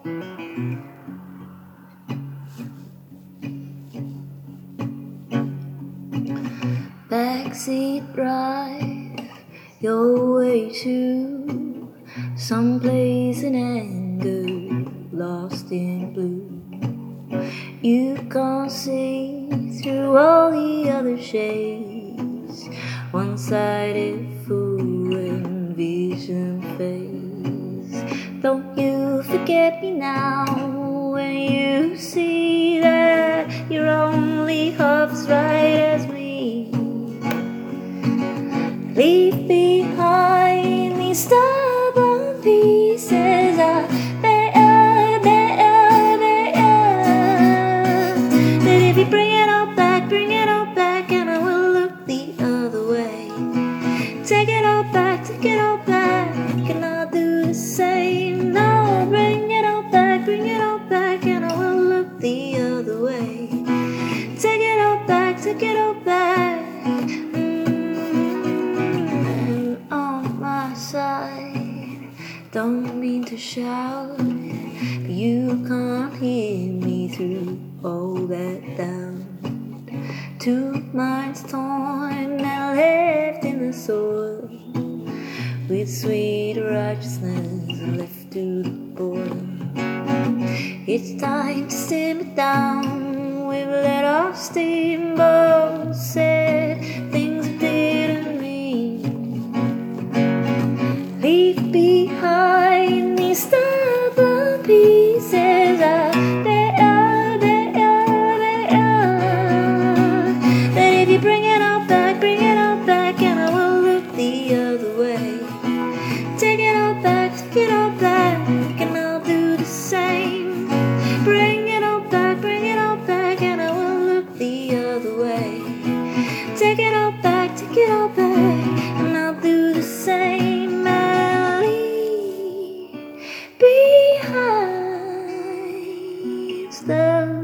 Backseat drive your way to someplace in anger, lost in blue. You can't see through all the other shades, one-sided fool and vision face. Don't you forget me now when you see that you're only half as right as me. Leave behind these stubborn pieces of that if you bring it all back, and I will look the other way. Take it all back, and I'll do the same. No, bring it all back, and I will look the other way. Take it all back, on my side. Don't mean to shout, but you can't hear me through all that doubt. Two minds torn and left in the soil, with sweet righteousness left to the boil. It's time to simmer down. We've let off steamboat, said things we didn't mean. Leave behind these stubborn pieces of that if you bring it all back, and I will look the other way. Take it all back, and I'll do the same. Bring it all back, and I will look the other way. Take it all back, and I'll do the same. I'll leave behind stuff.